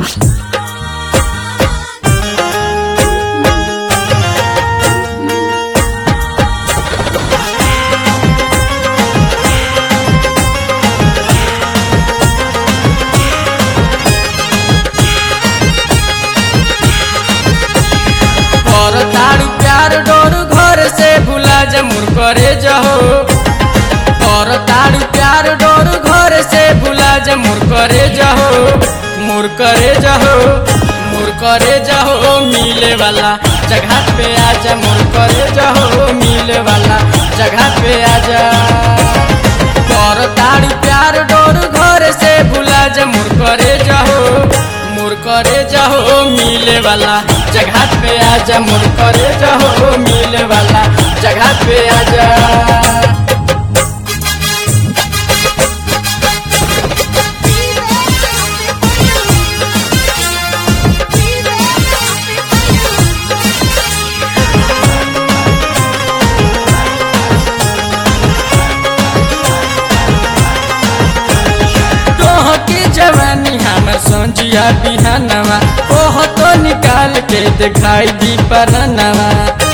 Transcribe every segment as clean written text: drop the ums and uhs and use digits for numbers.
तारू प्यार डोर घर से भुला जा मोर करे जहो और तारू प्यार डोर घर से भुला जा मोर करे जहो मोर करे जहो मोर करे जहो मिले वाला जगह पे आजा मोर करे जहो मिले वाला जगह पे आजा और तारू प्यार डोर घर से भुला जा मोर करे जहो मोर करे जहो मिले वाला जगह पे आजा मोर करे जहो मिले वाला जगह पे आजा जवानी हमर संजिया बिहानवा ओह तो निकाल के दिखाई दी परनवा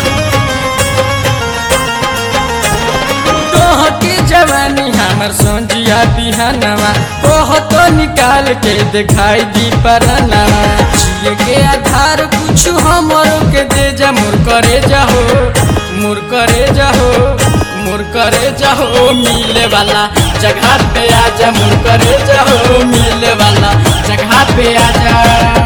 तोह की जवानी हमर संजिया बिहानवा ओह तो निकाल के दिखाई दी परनवा जिए के आधार कुछ हमरो के दे जा मोर करे जाहो मोर करे जाहो मोर करे जाहो मिले वाला जगह पे आजा मोर करे जाहो मिले वाला जगह पे आजा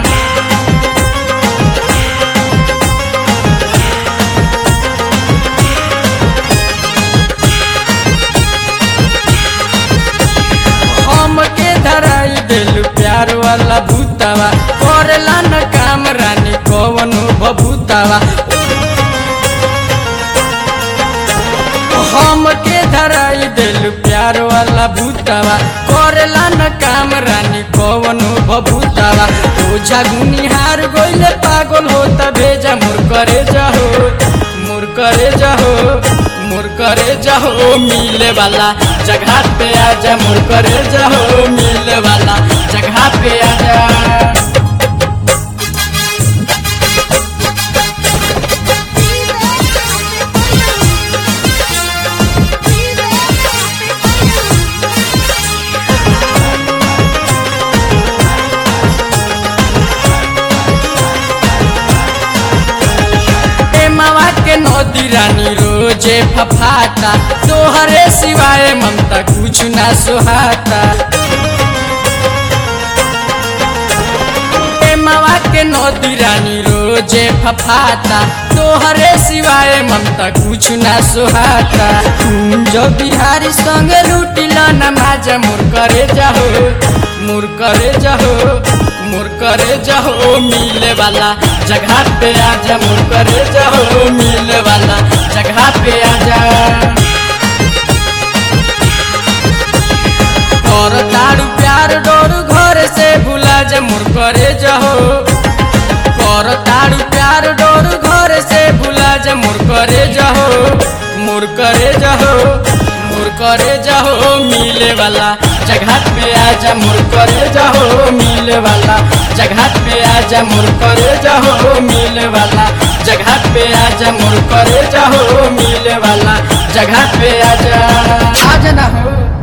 हम के धराई दिल प्यार वाला भूतावा करेला न काम रानी कवनो बभूतावा हम के धराई दिल प्यार वाला भूतावा करेला न काम रानी कवनो बभूतावा ओझा गुनिहार गोइले पागल होता भेजा मोर करे जाहो मोर करे जाहो मोर करे जाहो मिले वाला जगह पे आजा मोर करे जाहो मिले वाला जगह पे आजा नदी रानी रोजे फफाता तोहरे सिवाय ममता कुछ ना सुहाता मावा के नदी रानी रोजे फफाता तोहरे सिवाय ममता कुछ ना सुहाता जो बिहारी संग लूटिला न माजा मोर करे जाहो मोर करे जाहो मोर करे जाहो मिले वाला जगह पे आजा मोर करे जाहो मिले वाला जगह पे आजा और तारू प्यार डोर घर से भुला जा मोर करे जाहो और तारू प्यार डोर घर से भुला जा मोर करे जाहो मोर करे जाहो मोर करे जाहो मिले वाला जगह पे आजा मोर करे जाहो मिले वाला जगह पे आजा मोर करे जाहो मिले वाला जगह पे आजा मोर करे जाहो मिले वाला जगह पे आजा ना हो।